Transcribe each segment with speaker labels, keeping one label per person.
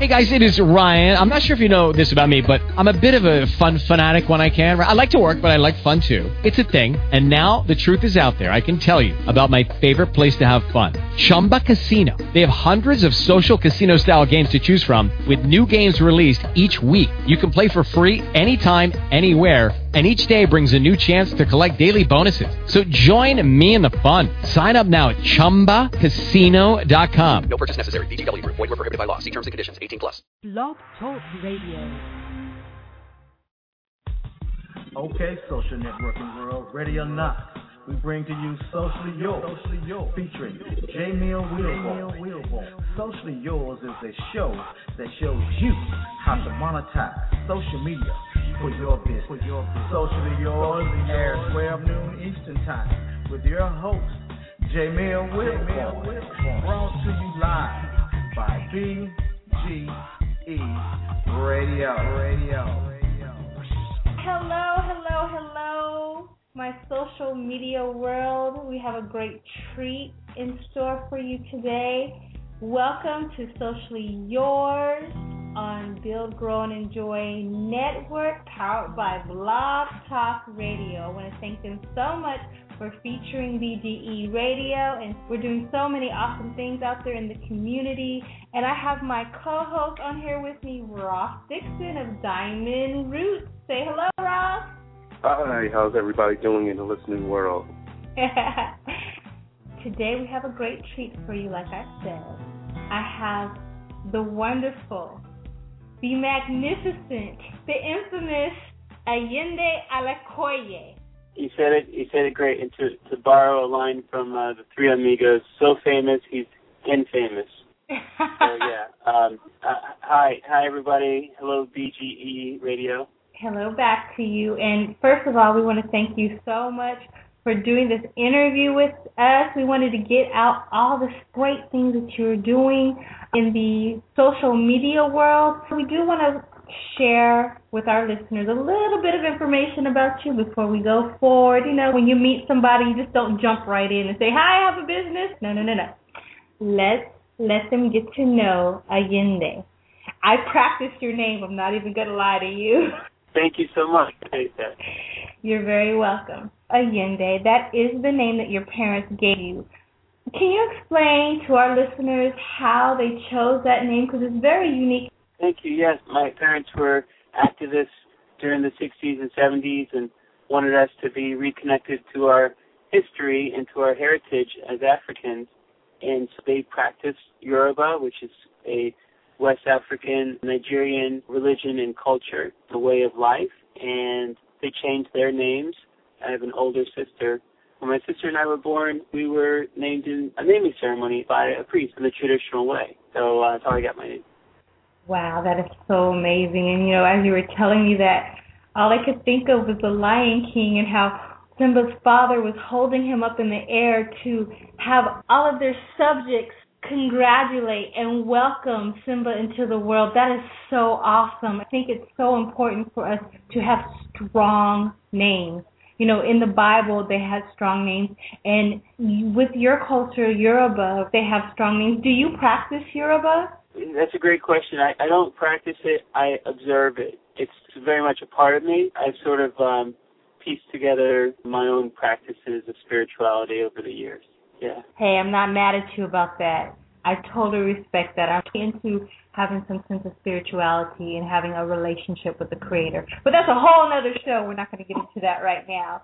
Speaker 1: Hey guys, it is Ryan. I'm not sure if you know this about me, but I'm a bit of a fun fanatic when I can. I like to work, but I like fun too. It's a thing. And now the truth is out there. I can tell you about my favorite place to have fun. Chumba Casino. They have hundreds of social casino style games to choose from with new games released each week. You can play for free anytime, anywhere. And each day brings a new chance to collect daily bonuses. So join me in the fun. Sign up now at ChumbaCasino.com.
Speaker 2: No purchase necessary. VGW Group. Void where prohibited by law. See terms and conditions. 18+.
Speaker 3: Blog Talk Radio.
Speaker 4: Okay, social networking world, ready or not, we bring to you Socially Yours, featuring J-Mill Wheelball. Socially Yours is a show that shows you how to monetize social media for your business. Socially Yours airs 12 noon Eastern Time with your host, J-Mill Wheelball, brought to you live by BGE Radio.
Speaker 5: Hello, my social media world. We have a great treat in store for you today. Welcome to Socially Yours on Build, Grow, and Enjoy Network, powered by Blog Talk Radio. I want to thank them so much for featuring BGE Radio, and we're doing so many awesome things out there in the community. And I have my co-host on here with me, Ross Dixon of Diamond Roots. Say hello, Ross.
Speaker 6: Hi, how's everybody doing in the listening world?
Speaker 5: Today we have a great treat for you, like I said. I have the wonderful, the magnificent, the infamous Ayinde Alakoye.
Speaker 7: He said it great. And to borrow a line from the Three Amigos, so famous, he's infamous. So, yeah. Hi, everybody. Hello, BGE Radio.
Speaker 5: Hello back to you. And first of all, we want to thank you so much for doing this interview with us. We wanted to get out all the great things that you're doing in the social media world. We do want to share with our listeners a little bit of information about you before we go forward. You know, when you meet somebody, you just don't jump right in and say, hi, I have a business. No. Let's let them get to know Ayinde. I practiced your name. I'm not even going to lie to you.
Speaker 7: Thank you so much. I hate that.
Speaker 5: You're very welcome. Ayinde, that is the name that your parents gave you. Can you explain to our listeners how they chose that name? Because it's very unique.
Speaker 7: Thank you. Yes, my parents were activists during the 60s and 70s and wanted us to be reconnected to our history and to our heritage as Africans. And so they practiced Yoruba, which is a West African, Nigerian religion and culture, the way of life. And they changed their names. I have an older sister. When my sister and I were born, we were named in a naming ceremony by a priest in the traditional way. So that's how I got my name.
Speaker 5: Wow, that is so amazing. And, you know, as you were telling me that, all I could think of was the Lion King and how Simba's father was holding him up in the air to have all of their subjects congratulate and welcome Simba into the world. That is so awesome. I think it's so important for us to have strong names. You know, in the Bible, they had strong names. And with your culture, Yoruba, they have strong names. Do you practice Yoruba?
Speaker 7: That's a great question. I don't practice it. I observe it. It's very much a part of me. I've sort of pieced together my own practices of spirituality over the years. Yeah.
Speaker 5: Hey, I'm not mad at you about that. I totally respect that. I'm into having some sense of spirituality and having a relationship with the Creator. But that's a whole other show. We're not going to get into that right now.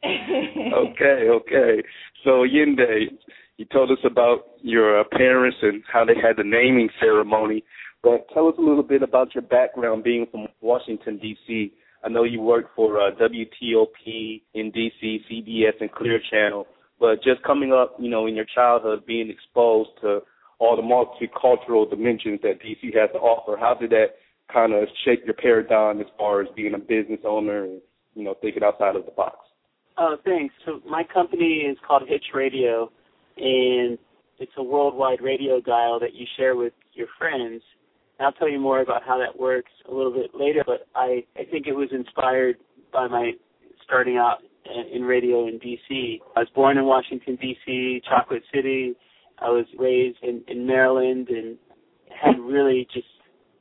Speaker 6: Okay. So, Ayinde, you told us about your parents and how they had the naming ceremony. But tell us a little bit about your background being from Washington, D.C. I know you worked for WTOP in D.C., CBS, and Clear Channel. But just coming up, you know, in your childhood, being exposed to all the multicultural dimensions that D.C. has to offer, how did that kind of shape your paradigm as far as being a business owner and, you know, thinking outside of the box?
Speaker 7: Oh, thanks. So my company is called Hitch Radio, and it's a worldwide radio dial that you share with your friends. And I'll tell you more about how that works a little bit later, but I think it was inspired by my starting out in radio in D.C. I was born in Washington, D.C., Chocolate City. I was raised in Maryland and had really just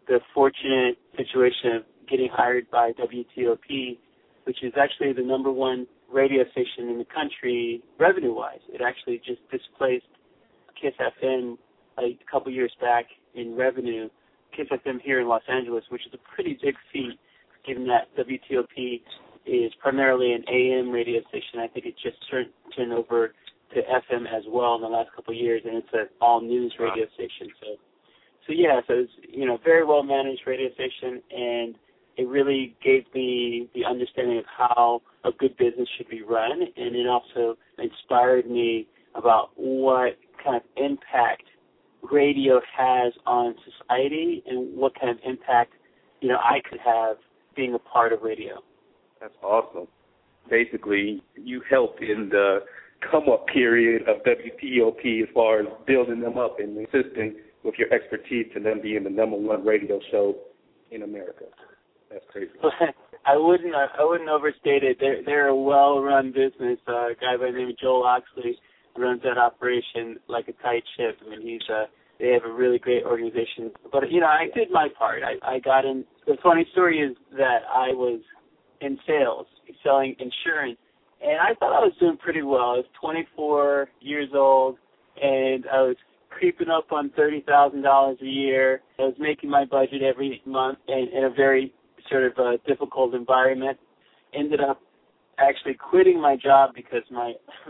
Speaker 7: the fortunate situation of getting hired by WTOP, which is actually the number one radio station in the country revenue-wise. It actually just displaced Kiss FM a couple years back in revenue. Kiss FM here in Los Angeles, which is a pretty big feat, given that WTOP is primarily an AM radio station. I think it just turned over to FM as well in the last couple of years, and it's an all-news radio station. So it's, very well-managed radio station, and it really gave me the understanding of how a good business should be run, and it also inspired me about what kind of impact radio has on society and what kind of impact, I could have being a part of radio.
Speaker 6: That's awesome. Basically, you helped in the come-up period of WTOP as far as building them up and assisting with your expertise to them being the number one radio show in America. That's crazy.
Speaker 7: I wouldn't overstate it. They're a well-run business. A guy by the name of Joel Oxley runs that operation like a tight ship. I mean, they have a really great organization. But, I did my part. I got in. The funny story is that I was in sales, selling insurance, and I thought I was doing pretty well. I was 24 years old, and I was creeping up on $30,000 a year. I was making my budget every month in a very sort of difficult environment. Ended up actually quitting my job because my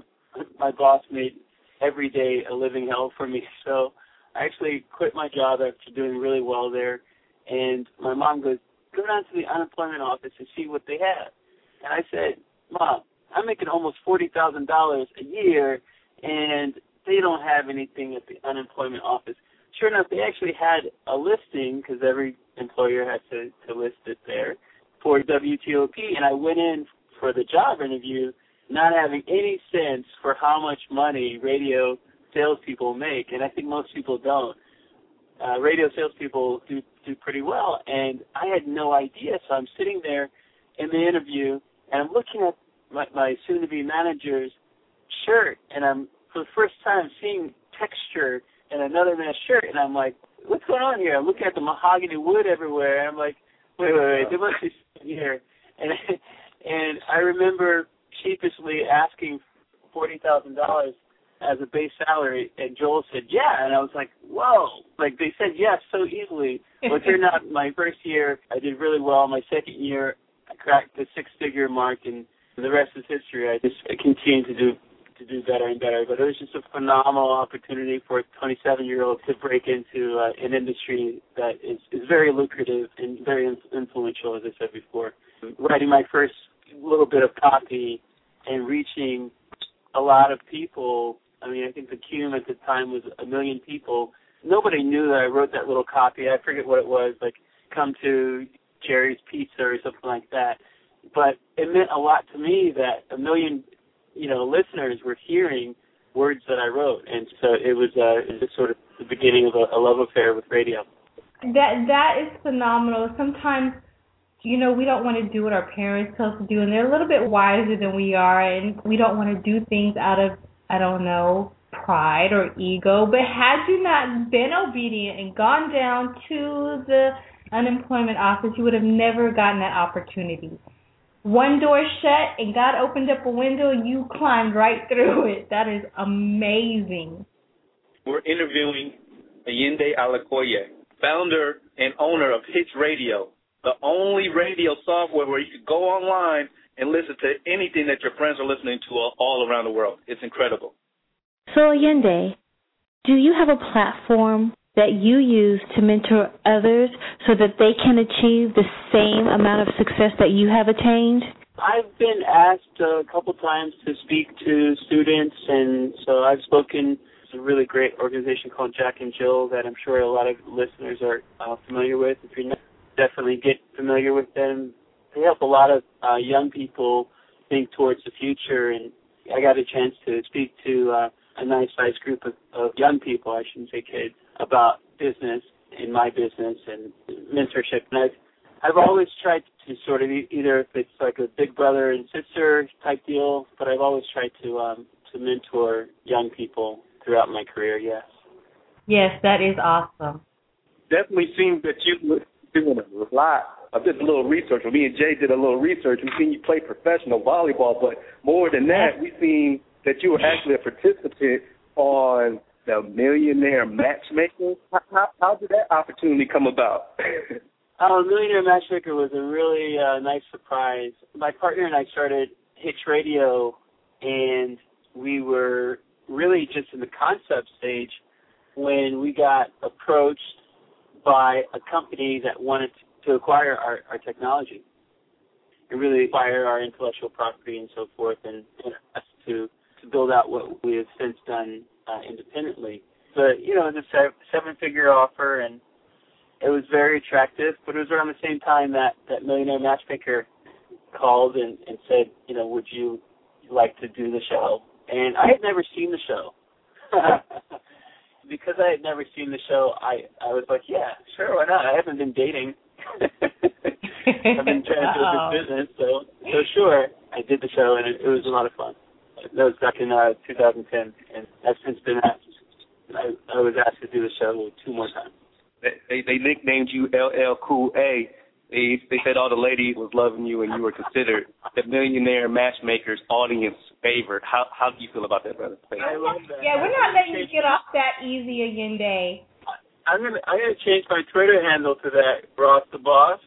Speaker 7: boss made every day a living hell for me. So I actually quit my job after doing really well there. And my mom goes, go down to the unemployment office and see what they have. And I said, Mom, I'm making almost $40,000 a year, and they don't have anything at the unemployment office. Sure enough, they actually had a listing, because every employer has to list it there, for WTOP. And I went in for the job interview not having any sense for how much money radio salespeople make, and I think most people don't. Radio salespeople do pretty well, and I had no idea. So I'm sitting there in the interview, and I'm looking at my soon-to-be manager's shirt, and I'm, for the first time, seeing texture in another man's shirt, and I'm like, what's going on here? I'm looking at the mahogany wood everywhere, and I'm like, wait, there must be something here. And I remember sheepishly asking $40,000 as a base salary, and Joel said, yeah, and I was like, whoa, like they said yes so easily. But turned out my first year, I did really well. My second year, I cracked the six-figure mark, and the rest is history. I continued to do better and better. But it was just a phenomenal opportunity for a 27-year-old to break into an industry that is very lucrative and very influential, as I said before. Writing my first little bit of copy and reaching a lot of people. I mean, I think the cume at the time was 1 million people. Nobody knew that I wrote that little copy. I forget what it was, like come to Jerry's Pizza or something like that. But it meant a lot to me that 1 million, listeners were hearing words that I wrote. And so it was sort of the beginning of a love affair with radio.
Speaker 5: That is phenomenal. Sometimes, we don't want to do what our parents tell us to do, and they're a little bit wiser than we are, and we don't want to do things out of, pride or ego. But had you not been obedient and gone down to the unemployment office, you would have never gotten that opportunity. One door shut and God opened up a window, you climbed right through it. That is amazing.
Speaker 8: We're interviewing Allende Alacoye, founder and owner of Hits Radio, the only radio software where you can go online and listen to anything that your friends are listening to all around the world. It's incredible.
Speaker 9: So, Allende, do you have a platform that you use to mentor others so that they can achieve the same amount of success that you have attained?
Speaker 7: I've been asked a couple times to speak to students, and so I've spoken to a really great organization called Jack and Jill that I'm sure a lot of listeners are familiar with. If you're not, definitely get familiar with them. They help a lot of young people think towards the future, and I got a chance to speak to a nice-sized group of young people, I shouldn't say kids, about business and my business and mentorship. And I've always tried to sort of either if it's like a big brother and sister type deal, but I've always tried to mentor young people throughout my career, yes.
Speaker 5: Yes, that is awesome.
Speaker 6: definitely seems that you were doing a lot. I did a little research. Me and Jay did a little research. We've seen you play professional volleyball, but more than that, we've seen that you were actually a participant on the Millionaire Matchmaker. How did that opportunity come about?
Speaker 7: Millionaire Matchmaker was a really nice surprise. My partner and I started Hitch Radio, and we were really just in the concept stage when we got approached by a company that wanted to acquire our technology and really acquire our intellectual property and so forth, and us to build out what we have since done independently. But, you know, it was a seven-figure offer, and it was very attractive, but it was around the same time that Millionaire Matchmaker called and said, you know, would you like to do the show? And I had never seen the show. Because I had never seen the show, I was like, yeah, sure, why not? I haven't been dating. I've been trying to do this business, so sure. I did the show, and it was a lot of fun. That was back in 2010, and I've since been asked. I was asked to do the show 2 more times.
Speaker 6: They nicknamed you LL Cool A. They said all the ladies was loving you, and you were considered the Millionaire Matchmaker's audience favorite. How do you feel about that, brother?
Speaker 7: I love that.
Speaker 5: Yeah, we're not letting you get off that easy again, Day.
Speaker 7: I'm gonna change my Twitter handle to that, Ross the Boss.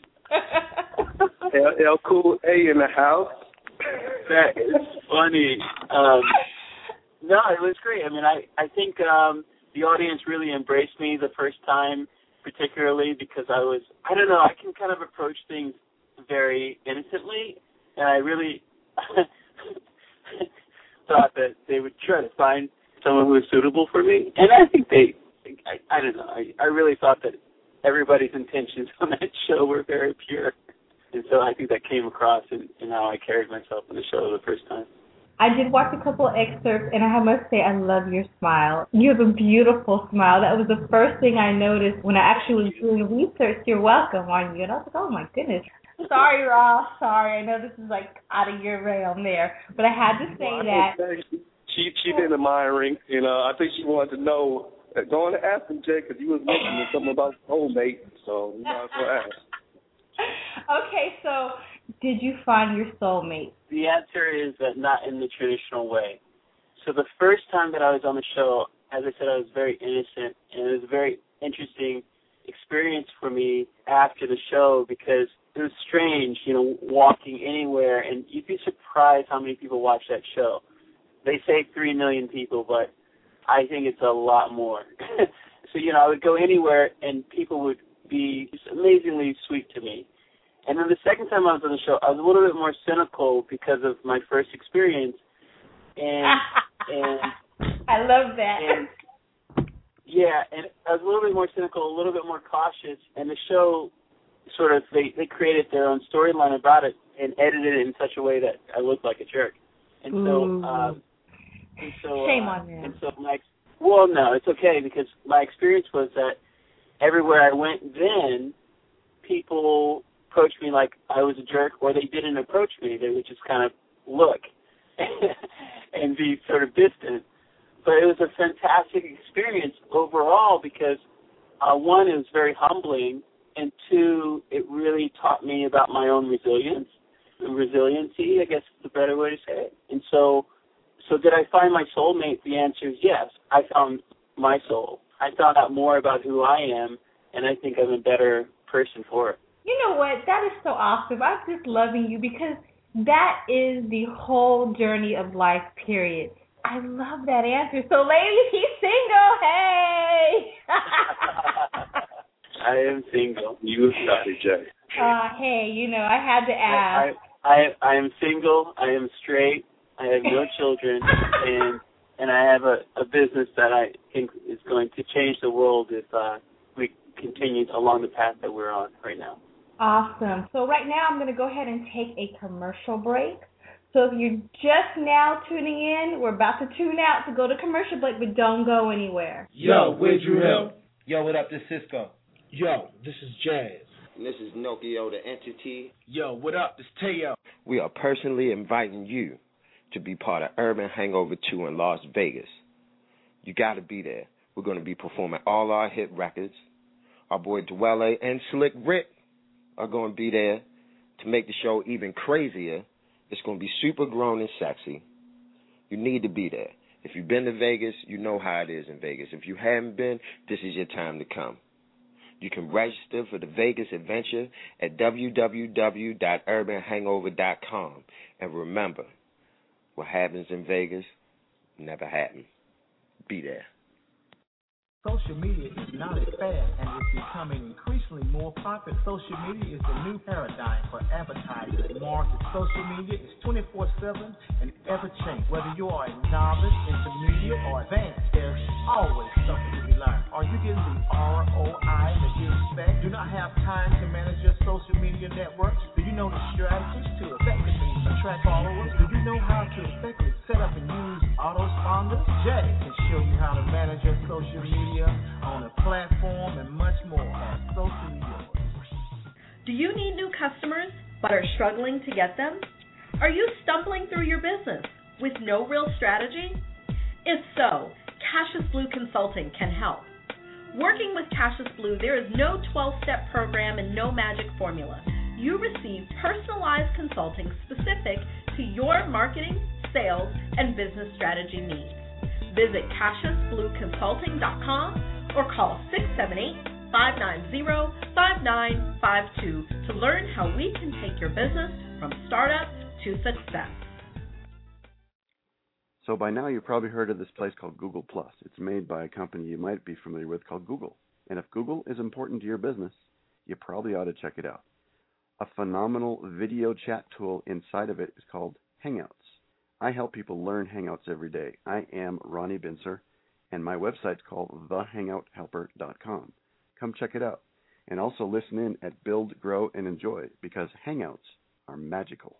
Speaker 6: LL Cool A in the house.
Speaker 7: That is funny. No, it was great. I mean, I think the audience really embraced me the first time, particularly because I don't know, I can kind of approach things very innocently, and I really thought that they would try to find someone who was suitable for me. And I think I don't know, I really thought that everybody's intentions on that show were very pure. And so I think that came across in how I carried myself in the show the first time.
Speaker 5: I did watch a couple of excerpts, and I must say I love your smile. You have a beautiful smile. That was the first thing I noticed when I actually was doing research. You're welcome, aren't you? And I was like, oh, my goodness. Sorry, Ross. Sorry. I know this is, like, out of your realm there. But I had to say that.
Speaker 6: She been admiring. You know, I think she wanted to know. Go on and ask him, Jay, because you was mentioning something about soulmate. So you might as well ask.
Speaker 5: Okay, so did you find your soulmate?
Speaker 7: The answer is that not in the traditional way. So the first time that I was on the show, as I said, I was very innocent, and it was a very interesting experience for me after the show because it was strange, you know, walking anywhere, and you'd be surprised how many people watch that show. They say 3 million people, but I think it's a lot more. So, you know, I would go anywhere, and people would be just amazingly sweet to me. And then the second time I was on the show, I was a little bit more cynical because of my first experience. And
Speaker 5: I love that.
Speaker 7: And, yeah, and I was a little bit more cynical, a little bit more cautious. And the show sort of, they created their own storyline about it and edited it in such a way that I looked like a jerk. And so,
Speaker 5: shame on you.
Speaker 7: And so well, no, it's okay because my experience was that everywhere I went then, people approached me like I was a jerk, or they didn't approach me. They would just kind of look and be sort of distant. But it was a fantastic experience overall because, one, it was very humbling, and two, it really taught me about my own resiliency, I guess is the better way to say it. And so did I find my soulmate? The answer is yes. I found my soul. I found out more about who I am, and I think I'm a better person for it.
Speaker 5: You know what? That is so awesome. I'm just loving you because that is the whole journey of life, period. I love that answer. So, ladies, he's single. Hey!
Speaker 7: I am single.
Speaker 6: You started, Jay.
Speaker 5: Hey, you know, I had to ask.
Speaker 7: I am single. I am straight. I have no children, and I have a business that I think is going to change the world if we continue along the path that we're on right now.
Speaker 5: Awesome. So right now I'm going to go ahead and take a commercial break. So if you're just now tuning in, we're about to tune out to go to commercial break, but don't go anywhere.
Speaker 10: Yo, where'd you help? Yo, what up, this Cisco. Yo, this is Jazz.
Speaker 11: And this is Nokia, the entity.
Speaker 10: Yo, what up, this Teo.
Speaker 11: We are personally inviting you to be part of Urban Hangover 2 in Las Vegas. You got to be there. We're going to be performing all our hit records, Our boy Dwelle and Slick Rick are going to be there to make the show even crazier. It's going to be super grown and sexy. You need to be there. If you've been to Vegas, you know how it is in Vegas. If you haven't been, this is your time to come. You can register for the Vegas adventure at www.urbanhangover.com. And remember, what happens in Vegas never happened. Be there.
Speaker 4: Social media is not a fad and is becoming increasingly more popular. Social media is the new paradigm for advertising and marketing. Social media is 24/7 and ever-changing. Whether you are a novice, intermediate, or advanced, there's always something to be learned. Are you getting the ROI that you expect? Do not have time to manage your social media networks? Do you know the strategies to effectively attract followers? Do you know how to effectively set up and use autoresponders? Jay can show you how to manage your social media on a platform and much more at Socially Yours.
Speaker 12: Do you need new customers but are struggling to get them? Are you stumbling through your business with no real strategy? If so, Cassius Blue Consulting can help. Working with Cassius Blue, there is no 12-step program and no magic formula. You receive personalized consulting specific to your marketing, sales, and business strategy needs. Visit CassiusBlueConsulting.com or call 678-590-5952 to learn how we can take your business from startup to success.
Speaker 13: So by now you've probably heard of this place called Google+. It's made by a company you might be familiar with called Google. And if Google is important to your business, you probably ought to check it out. A phenomenal video chat tool inside of it is called Hangouts. I help people learn Hangouts every day. I am Ronnie Bincer, and my website's called thehangouthelper.com. Come check it out. And also listen in at Build, Grow, and Enjoy, because Hangouts are magical.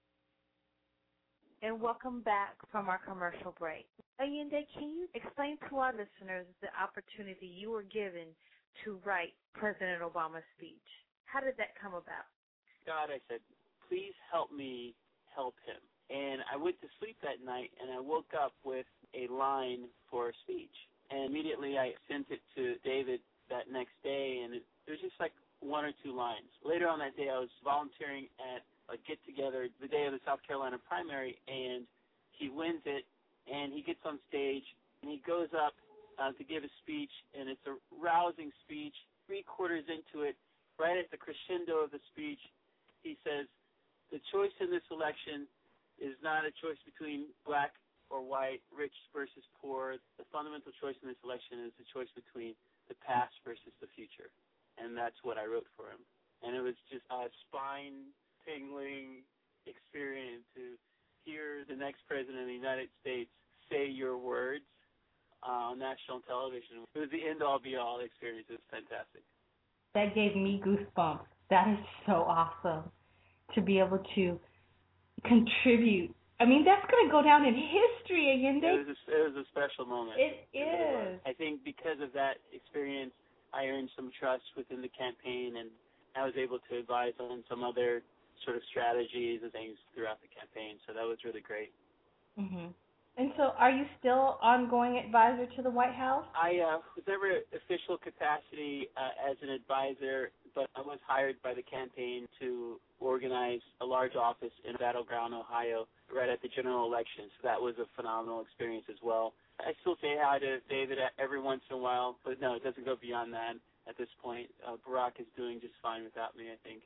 Speaker 9: And welcome back from our commercial break. Ayinde, can you explain to our listeners the opportunity you were given to write President Obama's speech? How did that come about?
Speaker 7: God, I said, please help me help him. And I went to sleep that night, and I woke up with a line for a speech. And immediately I sent it to David that next day, and it was just like one or two lines. Later on that day, I was volunteering at a get-together the day of the South Carolina primary, and he wins it, and he gets on stage, and he goes up to give a speech, and it's a rousing speech. 3/4 into it, right at the crescendo of the speech, he says, the choice in this election is not a choice between black or white, rich versus poor. The fundamental choice in this election is the choice between the past versus the future. And that's what I wrote for him. And it was just a spine-tingling experience to hear the next president of the United States say your words on national television. It was the end-all, be-all experience. It was fantastic.
Speaker 5: That gave me goosebumps. That is so awesome to be able to contribute. I mean, that's going to go down in history, Ayinde.
Speaker 7: It was a special moment.
Speaker 5: It is.
Speaker 7: I think because of that experience, I earned some trust within the campaign, and I was able to advise on some other sort of strategies and things throughout the campaign. So that was really great.
Speaker 5: Mm-hmm. And so are you still ongoing advisor to the White House?
Speaker 7: I was never official capacity as an advisor, but I was hired by the campaign to organize a large office in Battleground, Ohio, right at the general election. So that was a phenomenal experience as well. I still say hi to David every once in a while, but no, it doesn't go beyond that at this point. Barack is doing just fine without me, I think.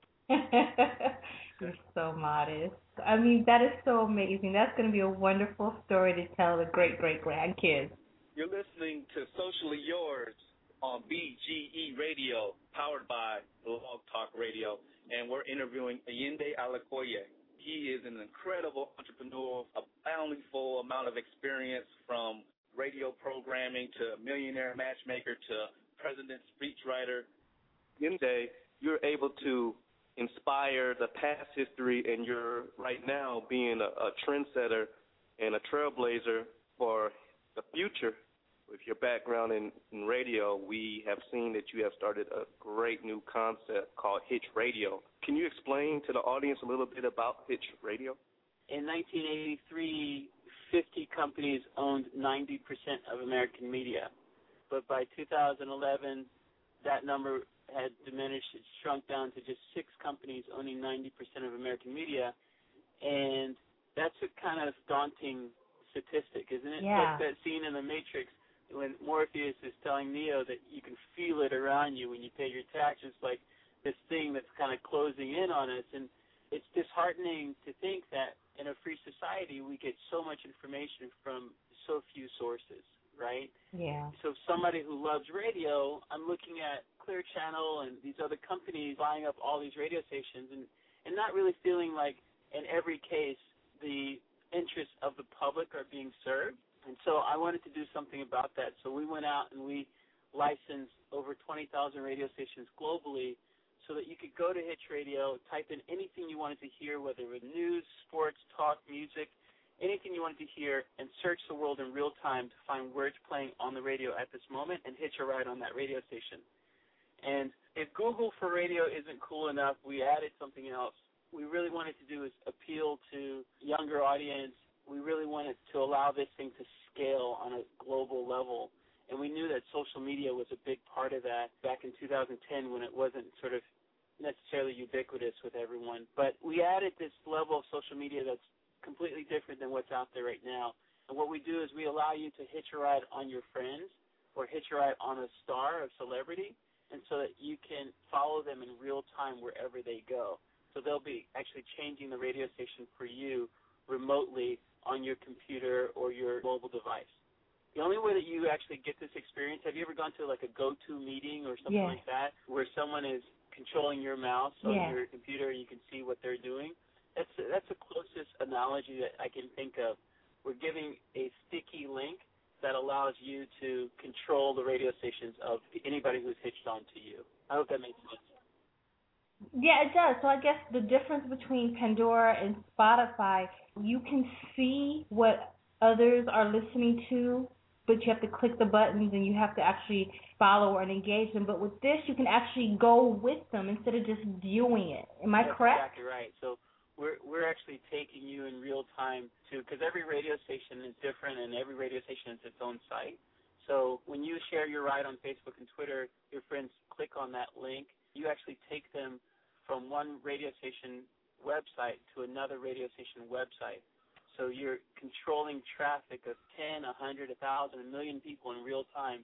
Speaker 5: You're so modest. I mean, that is so amazing. That's going to be a wonderful story to tell the great-great-grandkids.
Speaker 8: You're listening to Socially Yours on BGE Radio, powered by Blog Talk Radio, and we're interviewing Ayinde Alakoye. He is an incredible entrepreneur, a bountiful amount of experience from radio programming to millionaire matchmaker to president's speechwriter. Ayinde, you're able to inspire the past history, and you're right now being a trendsetter and a trailblazer for the future. With your background in radio, we have seen that you have started a great new concept called Hitch Radio. Can you explain to the audience a little bit about Hitch Radio?
Speaker 7: In 1983, 50 companies owned 90% of American media. But by 2011, that number had diminished. It shrunk down to just 6 companies owning 90% of American media, and that's a kind of daunting statistic, isn't it?
Speaker 5: Yeah.
Speaker 7: Like that scene in The Matrix when Morpheus is telling Neo that you can feel it around you when you pay your taxes, like this thing that's kind of closing in on us. And it's disheartening to think that in a free society we get so much information from so few sources, right?
Speaker 5: Yeah.
Speaker 7: So somebody who loves radio, I'm looking at Clear Channel and these other companies buying up all these radio stations and not really feeling like in every case the interests of the public are being served. And so I wanted to do something about that. So we went out and we licensed over 20,000 radio stations globally so that you could go to Hitch Radio, type in anything you wanted to hear, whether it was news, sports, talk, music, anything you wanted to hear, and search the world in real time to find words playing on the radio at this moment and hitch a ride on that radio station. And if Google for radio isn't cool enough, we added something else. We really wanted to do is appeal to younger audience. We really wanted to allow this thing to scale on a global level. And we knew that social media was a big part of that back in 2010 when it wasn't sort of necessarily ubiquitous with everyone. But we added this level of social media that's completely different than what's out there right now. And what we do is we allow you to hitch a ride on your friends or hitch a ride on a star, a celebrity, and so that you can follow them in real time wherever they go. So they'll be actually changing the radio station for you remotely on your computer or your mobile device. The only way that you actually get this experience, have you ever gone to like a go-to meeting or something like that where someone is controlling your mouse on your computer and you can see what they're doing? That's the closest analogy that I can think of. We're giving a sticky link that allows you to control the radio stations of anybody who's hitched on to you. I hope that makes sense.
Speaker 5: Yeah, it does. So I guess the difference between Pandora and Spotify, you can see what others are listening to, but you have to click the buttons and you have to actually follow and engage them. But with this, you can actually go with them instead of just viewing it. Am I correct?
Speaker 7: That's exactly right. So we're actually taking you in real time to, because every radio station is different and every radio station has its own site. So when you share your ride on Facebook and Twitter, your friends click on that link. You actually take them from one radio station website to another radio station website. So you're controlling traffic of 10, 100, 1,000, 1 million people in real time.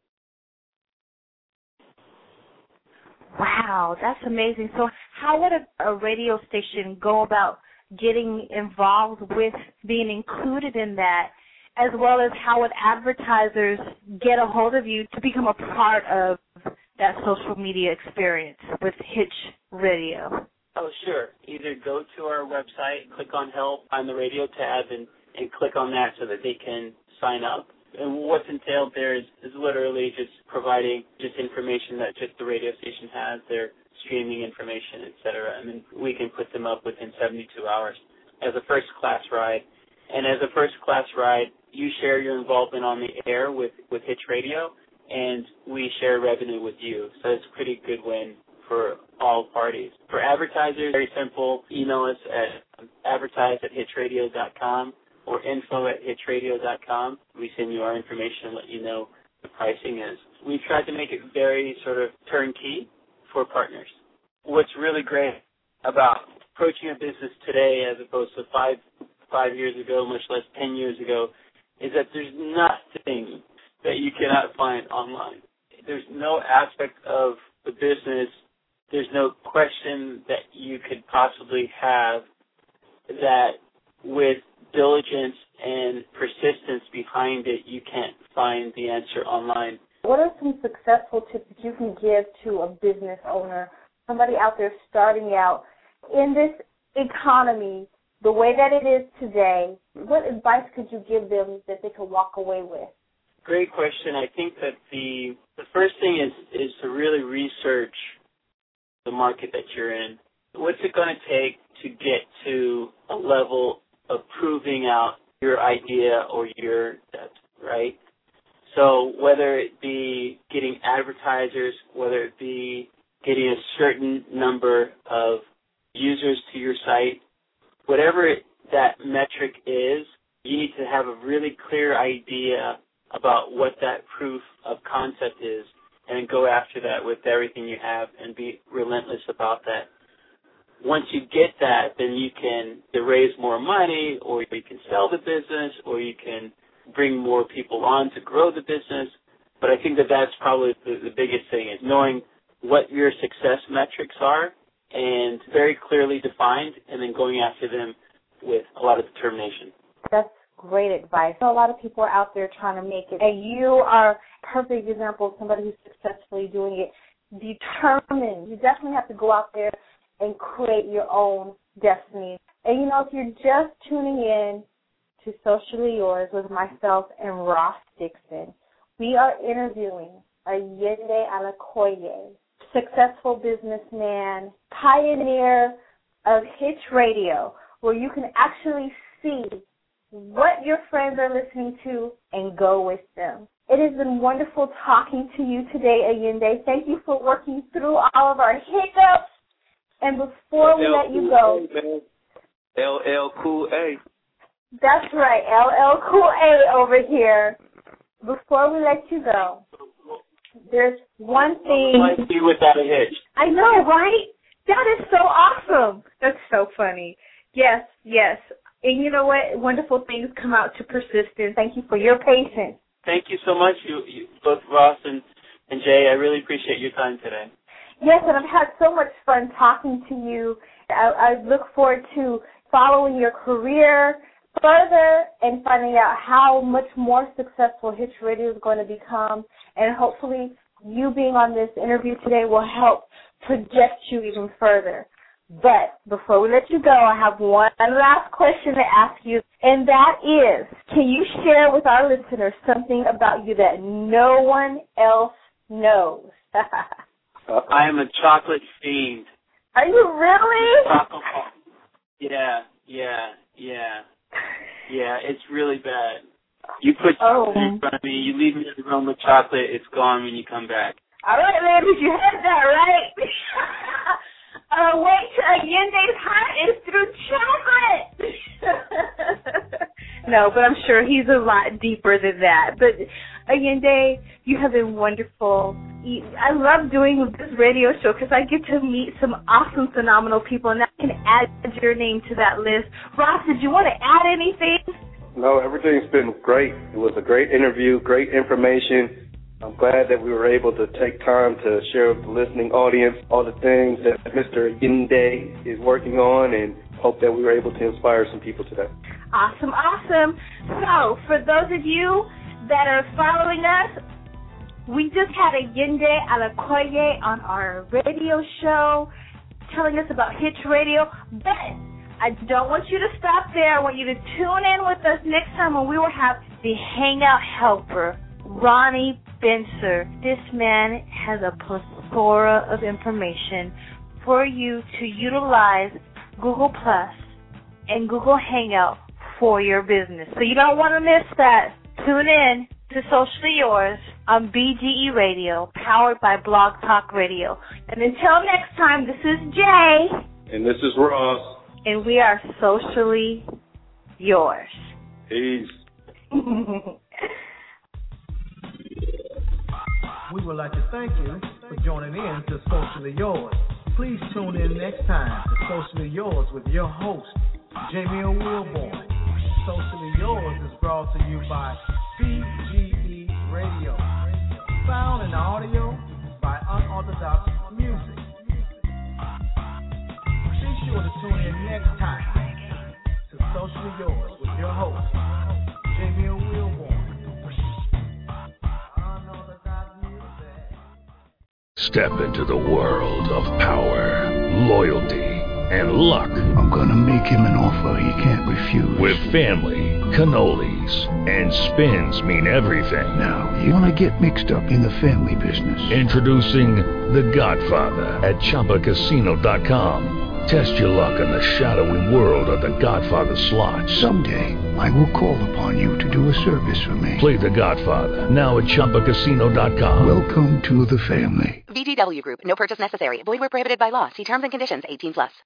Speaker 9: Wow, that's amazing. So how would a radio station go about getting involved with being included in that, as well as how would advertisers get a hold of you to become a part of that social media experience with Hitch Radio?
Speaker 7: Oh, sure. Either go to our website, click on Help, find the radio tab, and click on that so that they can sign up. And what's entailed there is literally just providing just information that just the radio station has, their streaming information, et cetera, and then we can put them up within 72 hours as a first-class ride. And as a first-class ride, you share your involvement on the air with Hitch Radio, and we share revenue with you. So it's a pretty good win for all parties. For advertisers, very simple. Email us at advertise@hitchradio.com or info@hitchradio.com. We send you our information and let you know the pricing is. We tried to make it very sort of turnkey for partners. What's really great about approaching a business today as opposed to five years ago, much less 10 years ago, is that there's nothing that you cannot find online. There's no aspect of the business, there's no question that you could possibly have that with diligence and persistence behind it, you can't find the answer online.
Speaker 9: What are some successful tips that you can give to a business owner, somebody out there starting out in this economy, the way that it is today? What advice could you give them that they could walk away with?
Speaker 7: Great question. I think that the first thing is to really research the market that you're in. What's it going to take to get to a level of proving out your idea or your concept, right? So whether it be getting advertisers, whether it be getting a certain number of users to your site, whatever that metric is, you need to have a really clear idea about what that proof of concept is. and go after that with everything you have and be relentless about that. Once you get that, then you can raise more money, or you can sell the business, or you can bring more people on to grow the business. But I think that that's probably the biggest thing, is knowing what your success metrics are and very clearly defined, and then going after them with a lot of determination.
Speaker 9: That's great advice. A lot of people are out there trying to make it, and you are a perfect example of somebody who's successfully doing it. Determined. You definitely have to go out there and create your own destiny. And, you know, if you're just tuning in to Socially Yours with myself and Ross Dixon, we are interviewing Ayinde Alakoye, successful businessman, pioneer of Hitch Radio, where you can actually see what your friends are listening to and go with them. It has been wonderful talking to you today, Ayinde. Thank you for working through all of our hiccups. And before we let you go,
Speaker 6: LL Cool A.
Speaker 9: That's right, LL Cool A over here. Before we let you go, there's one thing.
Speaker 7: What would life be without a hitch?
Speaker 9: I know, right? That is so awesome. That's so funny. Yes, yes. And you know what? Wonderful things come out to persistence. Thank you for your patience.
Speaker 7: Thank you so much, you both Ross and Jay. I really appreciate your time today.
Speaker 9: Yes, and I've had so much fun talking to you. I look forward to following your career further and finding out how much more successful Hitch Radio is going to become. And hopefully you being on this interview today will help project you even further. But before we let you go, I have one last question to ask you, and that is, can you share with our listeners something about you that no one else knows?
Speaker 7: I am a chocolate fiend.
Speaker 9: Are you really?
Speaker 7: Yeah, it's really bad. You put chocolate in front of me, you leave me in the room with chocolate, it's gone when you come back.
Speaker 9: All right, ladies, you heard that, right? Way to Ayende's heart is through chocolate. No, but I'm sure he's a lot deeper than that. But Ayinde, you have been wonderful. I love doing this radio show because I get to meet some awesome, phenomenal people, and I can add your name to that list. Ross, did you want to add anything?
Speaker 6: No, everything's been great. It was a great interview, great information. I'm glad that we were able to take time to share with the listening audience all the things that Mr. Ayinde is working on, and hope that we were able to inspire some people today.
Speaker 9: Awesome, awesome. So, for those of you that are following us, we just had Ayinde Alakoye on our radio show telling us about Hitch Radio, but I don't want you to stop there. I want you to tune in with us next time when we will have the Hangout Helper, Ronnie Benser. This man has a plethora of information for you to utilize Google Plus and Google Hangout for your business. So you don't want to miss that. Tune in to Socially Yours on BGE Radio, powered by Blog Talk Radio. And until next time, this is Jay.
Speaker 6: And this is Ross.
Speaker 9: And we are Socially Yours.
Speaker 6: Peace.
Speaker 4: We would like to thank you for joining in to Socially Yours. Please tune in next time to Socially Yours with your host, Jamie Wilborn. Socially Yours is brought to you by BGE Radio. Sound and audio by Unorthodox Music. Be sure to tune in next time to Socially Yours with your host, Jamie Wilborn.
Speaker 14: Step into the world of power, loyalty, and luck.
Speaker 15: I'm gonna make him an offer he can't refuse.
Speaker 14: With family, cannolis, and spins mean everything.
Speaker 15: Now, you wanna get mixed up in the family business.
Speaker 14: Introducing The Godfather at ChumbaCasino.com. Test your luck in the shadowy world of The Godfather slot.
Speaker 15: Someday, I will call upon you to do a service for me.
Speaker 14: Play The Godfather, now at ChumbaCasino.com.
Speaker 15: Welcome to the family.
Speaker 16: VGW Group. No purchase necessary. Void where prohibited by law. See terms and conditions. 18+.